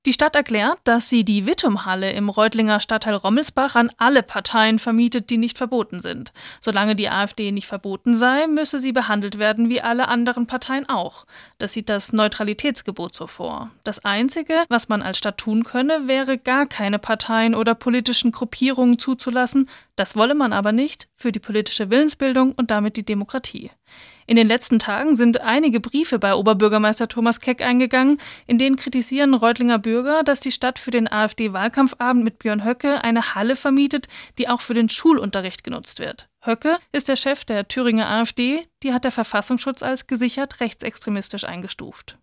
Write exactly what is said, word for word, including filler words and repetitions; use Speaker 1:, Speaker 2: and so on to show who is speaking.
Speaker 1: Die Stadt erklärt, dass sie die Wittumhalle im Reutlinger Stadtteil Rommelsbach an alle Parteien vermietet, die nicht verboten sind. Solange die AfD nicht verboten sei, müsse sie behandelt werden wie alle anderen Parteien auch. Das sieht das Neutralitätsgebot so vor. Das Einzige, was man als Stadt tun könne, wäre, gar keine Parteien oder politischen Gruppierungen zuzulassen. Das wolle man aber nicht, für die politische Willensbildung und damit die Demokratie. In den letzten Tagen sind einige Briefe bei Oberbürgermeister Thomas Keck eingegangen, in denen kritisieren Reutlinger Bürger, dass die Stadt für den AfD-Wahlkampfabend mit Björn Höcke eine Halle vermietet, die auch für den Schulunterricht genutzt wird. Höcke ist der Chef der Thüringer AfD, die hat der Verfassungsschutz als gesichert rechtsextremistisch eingestuft.